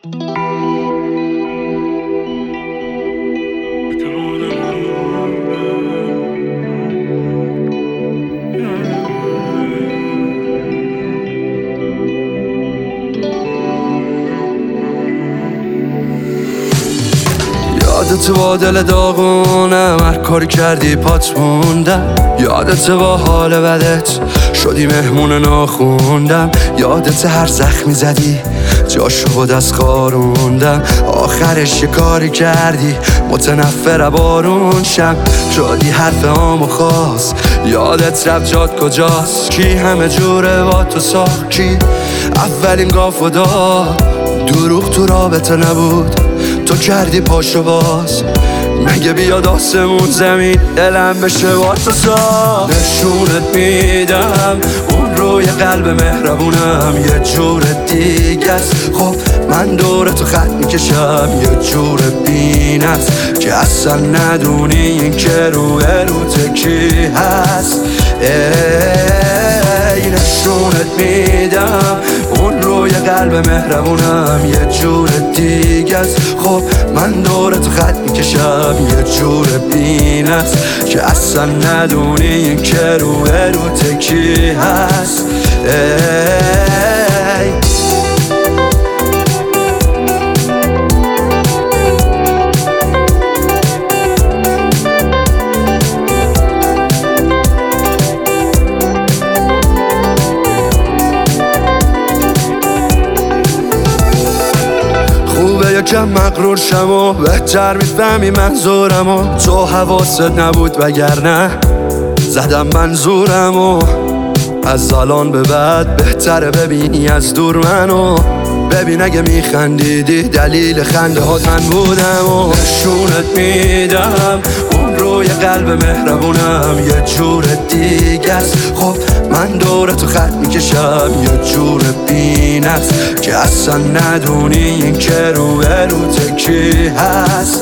یادت با دل داغونم هر کاری کردی پات موندم. یادت با حال بدت شدی مهمون ناخوندم. یادت هر زخمی زدی جاشو با دست خاروندم. آخرش یه کاری کردی متنفر بارون شم. شدی حرف عامو خاص یادت رفت جات کجاست. کی همه جوره با تو ساخت؟ کی اولین گاف داد؟ دروغ تو رابطه نبود تو کردی پاشو باز. مگه بیاد آسمون زمین دلم بشه با تو ساز. نشونت میدم اون روی قلب مهربونم یه جور دیگه است. خب من دور تو خط میکشم یه جور بی‌نقص که اصلا ندونی این که روی روت کی هست. ای نشونت میدم اون روی قلب مهربونم یه جور دیگه است. خب من دور تو خط میکشم یه جور بی‌نقص که اصلا ندونی این که روی روت کی هست. یکم مغرور شم و بهتر میفهمی منظورمو. تو حواست نبود وگرنه زدم منظورمو. از الان به بعد بهتره ببینی از دور منو. ببین اگه میخندیدی دلیل خنده هات من بودم. و نشونت میدم اون روی قلب مهربونم یه جور دیگه است. خب من دور تو خط میکشم یه جور بی‌نقص که اصلا ندونی این که روی روت کی هست.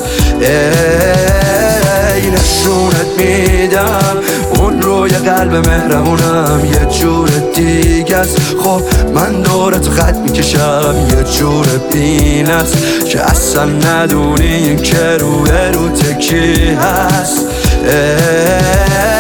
ای نشونت میدم اون روی قلب مهربونم یه جور دیگه است. خب من دور تو خط میکشم یه جور بی‌نقص که اصلا ندونی این که روی روت کی هست.